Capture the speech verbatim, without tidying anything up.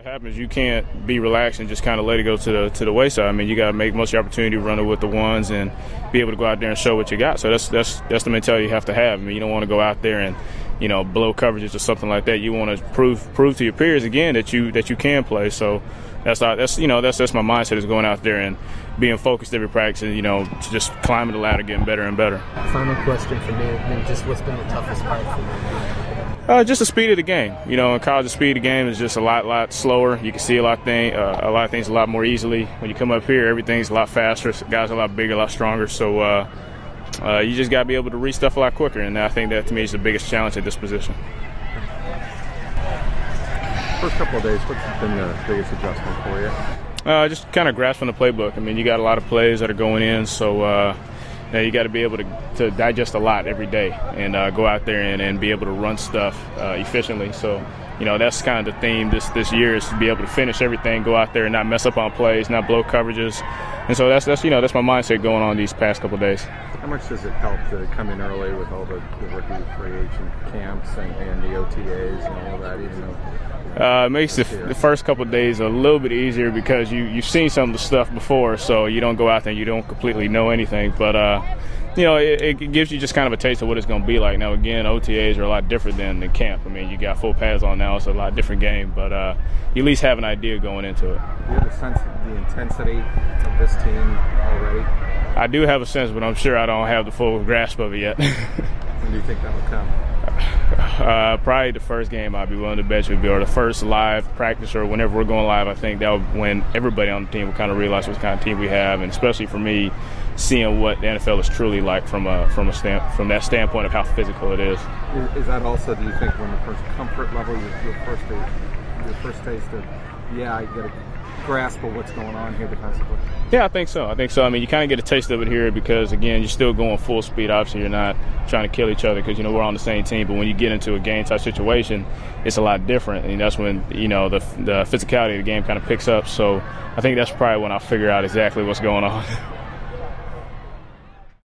happens, you can't be relaxed and just kind of let it go to the to the wayside. I mean, you got to make most of your opportunity running with the ones and be able to go out there and show what you got. So that's that's that's the mentality you have to have. I mean, you don't want to go out there and, you know, blow coverages or something like that. You want to prove prove to your peers again that you that you can play. So that's that's you know that's that's my mindset, is going out there and being focused every practice and, you know, just climbing the ladder, getting better and better. Final question for me, I mean, just what's been the toughest part for you? Uh, just the speed of the game. You know, in college, the speed of the game is just a lot, lot slower. You can see a lot of things, uh, a lot of things a lot more easily. When you come up here, everything's a lot faster. Guys are a lot bigger, a lot stronger. So uh, uh, you just got to be able to read stuff a lot quicker. And I think that, to me, is the biggest challenge at this position. First couple of days, what's been the biggest adjustment for you? Uh, just kind of grasping the playbook. I mean, you got a lot of plays that are going in, so uh, you know, you got to be able to, to digest a lot every day and uh, go out there and, and be able to run stuff uh, efficiently. So, you know, that's kind of the theme this this year, is to be able to finish everything, go out there and not mess up on plays, not blow coverages. And so that's that's you know that's my mindset going on these past couple of days. How much does it help to come in early with all the, the rookie free agent camps and, and the O T As and all that, even though Uh, it makes the, the first couple of days a little bit easier because you, you've seen some of the stuff before, so you don't go out there and you don't completely know anything. But, uh, you know, it, it gives you just kind of a taste of what it's going to be like. Now, again, O T As are a lot different than the camp. I mean, you got full pads on now. It's a lot different game. But uh, you at least have an idea going into it. Do you have a sense of the intensity of this team already? I do have a sense, but I'm sure I don't have the full grasp of it yet. When do you think that will come? Uh, probably the first game, I'd be willing to bet you, or the first live practice, or whenever we're going live. I think that would, when everybody on the team will kind of realize what kind of team we have, and especially for me, seeing what the N F L is truly like from a from a stand, from that standpoint of how physical it is. Is, is that also, do you think, when the first comfort level, your, your first your first taste of, yeah, I get a grasp of what's going on here defensively? Yeah, I think so. I think so. I mean, you kind of get a taste of it here because, again, you're still going full speed. Obviously, you're not trying to kill each other because, you know, we're on the same team. But when you get into a game-type situation, it's a lot different. And that's when, you know, the, the physicality of the game kind of picks up. So I think that's probably when I'll figure out exactly what's going on.